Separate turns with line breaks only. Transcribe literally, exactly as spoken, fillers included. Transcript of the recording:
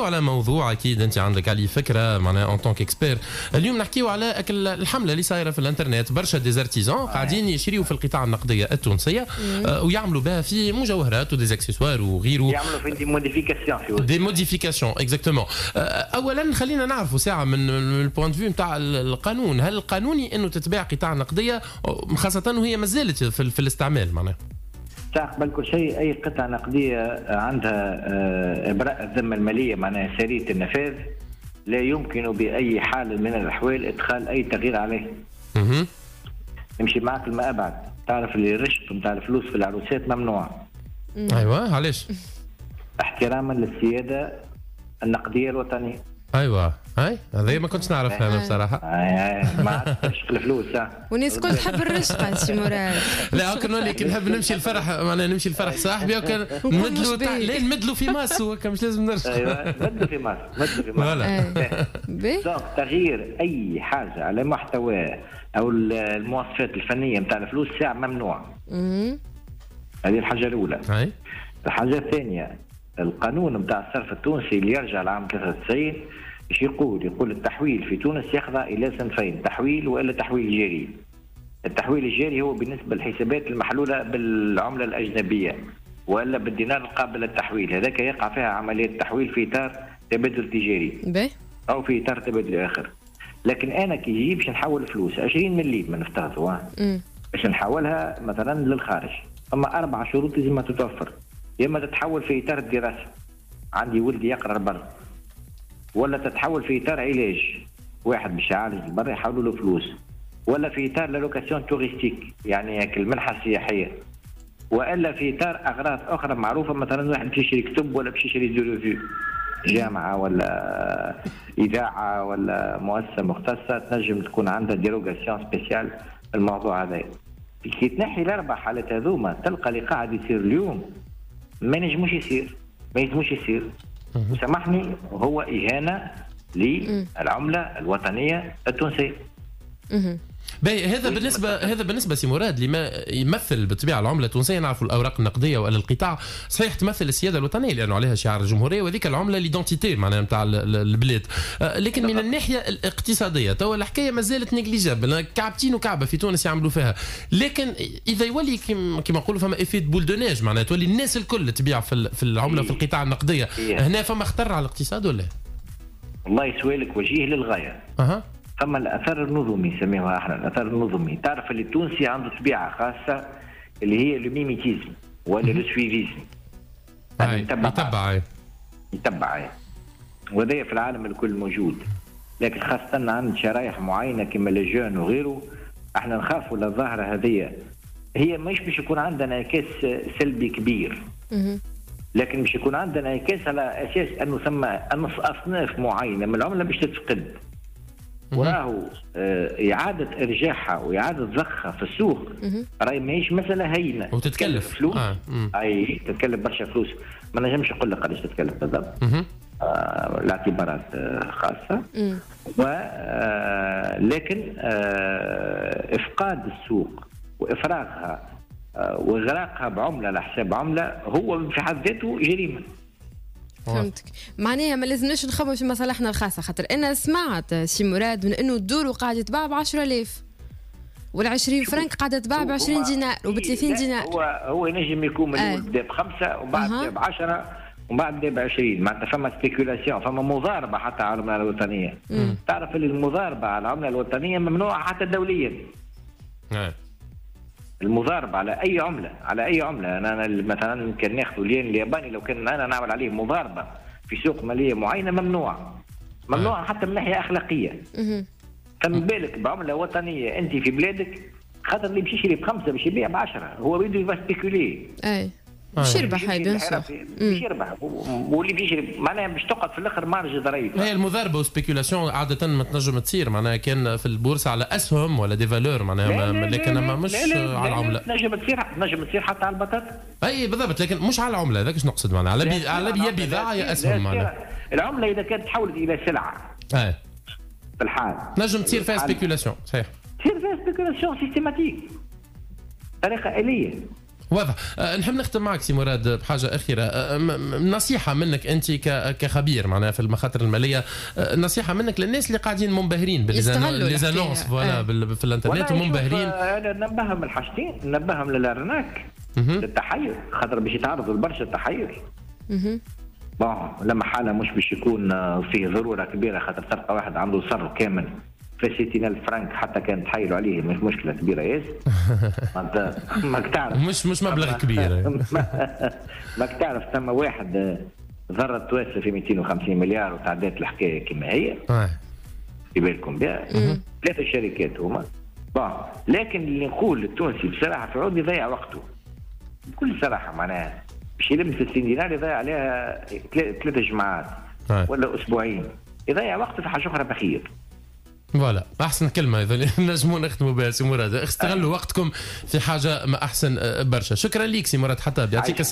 على موضوع اكيد انت عندك عليه فكره معناها اون طونك اكسبير. اليوم نحكيو على الحمله اللي صايره في الانترنت، برشا ديزارتيزون قاعدين يشريوا في القطاع النقديه التونسيه آه ويعملوا بها في مجوهرات ودي اكسسوار وغيره،
يعملوا في دي موديفيكاسيون
دي موديفيكاسيون اكزاكتومون. اولا خلينا نعرفوا ساعه من البوينت فيو نتاع القانون، هل قانوني انه تتباع قطاع نقديه خاصه وهي ما زالت في, في الاستعمال؟ معناها
قبل كل شيء اي قطعه نقديه عندها ابراء الذمه الماليه معناها سريه النفاذ لا يمكن باي حال من الاحوال ادخال اي تغيير عليه.
اها
نمشي معك لما ابعد، تعرف اللي الرشق نتاع الفلوس في العروسات ممنوع.
ايوه علاش؟
احتراما للسياده النقديه الوطنيه.
ايوه هاي هذا ما كنتش نعرفها انا بصراحه.
اي ما عادش الفلوس
والناس الكل تحب الرشقه سي مراد.
لا كان نولي كي نحب نمشي الفرح معناها نمشي الفرح صاحبي وكان نمدلو لا نمدلو في ماس هو مش لازم نرشق.
ايوه نمدلو في ماس نمدلو في ماس.
فوالا
تغيير اي حاجه على محتواه او المواصفات الفنيه نتاع الفلوس ساعه ممنوع. هذه الحاجه الاولى.
اي
الحاجه الثانيه القانون نتاع الصرف التونسي اللي يرجع لعام ثلاثة وتسعين ايش يقول؟ يقول التحويل في تونس يخضع الى صنفين، تحويل والا تحويل جاري. التحويل الجاري هو بالنسبه للحسابات المحلوله بالعمله الاجنبيه والا بالدينار القابل للتحويل، هذاك يقع فيها عمليه تحويل في اطار تبادل تجاري او في اطار تبادل اخر. لكن انا كي يجي باش نحول فلوس عشرين مليم ما نفترضوا باش نحولها مثلا للخارج، اما اربع شروط لازم تتوفر. يا اما تتحول في اطار الدراسه، عندي ولدي يقرا برا، ولا تتحول في اطار علاج، واحد باش يعالج برا يحولوا له فلوس، ولا في اطار لوكاسيون توريستيك يعني المنحه السياحيه، والا في اطار اغراض اخرى معروفه، مثلا واحد باش يشري كتب ولا باش يشري دو ريفيو، جامعه ولا اذاعه ولا مؤسسه مختصه تنجم تكون عندها ديروغاسيون سبيسيال في الموضوع هذا. كي تنحي الاربع حالات هذوما تلقى اللي قاعد يصير اليوم ما نجموش يصير، ما ينجموش يصير. وسامحني هو إهانة للعملة الوطنية التونسية.
باهي هذا بالنسبه هذا بالنسبه سي مراد لما يمثل بالطبيعه العمله التونسيه. نعرفوا الاوراق النقديه ولا القطاع صحيح تمثل السياده الوطنيه لانه عليها شعار الجمهوريه وذيك العمله ليدونتيتي معناها نتاع البلاد، لكن من الناحيه الاقتصاديه توا الحكايه ما زالت نيجليجابل، كعبتين وكعبه في تونس يعملوا فيها. لكن اذا يولي كما نقولوا فما ايفيت بول دو نيج معناها تولي الناس الكل تبيع في في العمله في القطاع النقديه، هنا فما خطر على الاقتصاد ولا؟
والله سؤالك وجيه للغايه.
اها
ثم الاثر النظمي نسميوها احنا الاثر النظمي. تعرف اللي التونسي عنده طبيعه خاصه اللي هي الميميتيزم ولا السويفيزم.
يتبع يتبع
يتبع وهذا في العالم الكل موجود، لكن خاصه عند شرائح معينه كما لجون وغيره احنا نخافوا للظاهره هذه. هي مش باش يكون عندنا انعكاس سلبي كبير، لكن باش يكون عندنا انعكاس على اساس انه ثم اصناف معينه من العمله باش تتفقد، وراهو إعادة إرجاعها وإعادة ضخها في السوق راهي ماهيش مسألة هينة
وتتكلف
فلوس.
آه.
أي تتكلف برشا فلوس، ما نجمش نقول لك قداش تتكلف بالضبط. آه الاعتبارات آه خاصة و آه لكن آه إفقاد السوق وإفراغها آه وإغراقها بعملة على حساب عملة هو في حد ذاته جريمة.
فهمتك. معناها ما لازمناش نخمم في مصالحنا الخاصه، خاطر انا سمعت سي مراد من انه الدور قاعده تباع ب عشرة آلاف والعشرين فرنك قاعده تباع ب عشرين دينار وب ثلاثين دينار.
هو هو ينجم يكون من الاول بدا بخمسه وبعد بدا ب عشرة وبعد بدا ب عشرين، معناتها فما سبيكولاسيون، فما مضاربه حتى على العمله الوطنيه. مم. تعرف اللي المضاربه على العمله الوطنيه ممنوعه حتى دوليا.
نعم.
المضاربه على اي عمله على اي عمله انا, أنا مثلا كان ناخذ الين الياباني لو كان انا نعمل عليه مضاربه في سوق ماليه معينه ممنوع ممنوع حتى من ناحيه اخلاقيه. فما بالك بعمله وطنيه انت في بلادك، خاطر اللي باش يشري بخمسه باش يبيع بعشره هو بده يفاسبيكولي.
اي باش يربح هاي بيان سور
باش يربح، واللي بيشري معناها باش تقعد في الاخر مارج ضريبه.
هي المضاربه وسبيكولاسيون عاده ما تنجم تصير معناها كان في البورصه على اسهم ولا دي فالور معناها، لكن ما مش
لا لا
على العمله.
تنجم تصير تنجم تصير حتى على البطاطا.
اي بالضبط، لكن مش على العمله، هذاك ايش نقصد معناها على بي... على يا بضاعه يا اسهم معناها.
العمله اذا كانت تحولت الى سلعه
اي
في الحال
نجم تصير فيها سبيكولاسيون. صحيح
تصير فيها سبيكولاسيون سيستيماتيك، طريقه آلية.
واضح. أه نحب نختم معك سي مراد بحاجه اخيره. أه نصيحه منك انت كخبير معناها في المخاطر الماليه، أه نصيحه منك للناس اللي قاعدين منبهرين بالليزانونس فوالا في الانترنت ومنبهرين.
انا ننبههم الحاجتين، ننبههم للارناك للتحير، خاطر باش يتعرضوا لبرشا التحير. بون لما حاله مش باش يكون فيه ضروره كبيره، خاطر تلقى واحد عنده صر كامل في ستين ألف فرنك حتى كان تحيلوا عليه مش مشكله كبيره ياسر. ماك تعرف
مش مش مبلغ كبير.
ماك تعرف ثم واحد ذره تواسل في مئتين وخمسين مليار وتعدات الحكايه كما هي. في بالكم بها ثلاثه شركات هما. بون لكن اللي نقول التونسي بصراحه في عود يضيع وقته بكل صراحه، معناها باش يلم ستين دينار يضيع عليها ثلاثة جمعات ولا اسبوعين، يضيع وقته في حاجه اخرى بخير.
فوالا احسن كلمه اذا نجموا نختموا بها سي مراد، استغلوا وقتكم في حاجه ما احسن برشا. شكرا ليك سي مراد حتى يعطيك